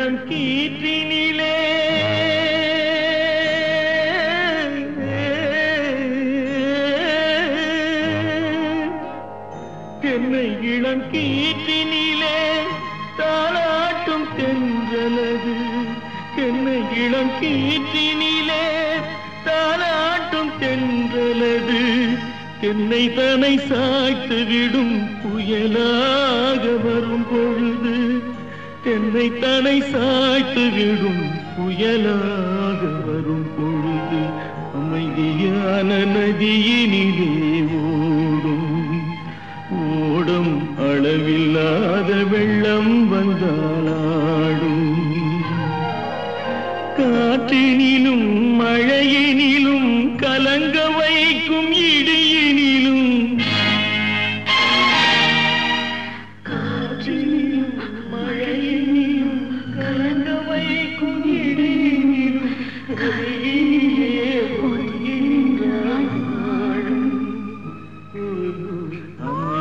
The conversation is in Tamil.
இளம் கீற்றினிலே என்னை இளம் கீற்றினிலே தாளாட்டும் தென்றலது என்னை இளம் கீற்றினிலே தாளாட்டும் தென்றலது என்னை தன்னை சாய்த்து விடும் புயலாக வரும் பொழுது என்னை தன்னை சாய்த்து விடும் புயலாக வரும் பொழுது அமைதியான நதியினிலே ஓடும் ஓடும் அளவில்லாத வெள்ளம் வந்தாளாடும் காற்றினிலும் மழையினிலும் கலங்க வைக்கும் இடியினிலும் காற்றினிலும் மழையினிலும் கலங்க வைக்கும் இடியினிலும் கரையினிலே ஒதுங்கின்றாய்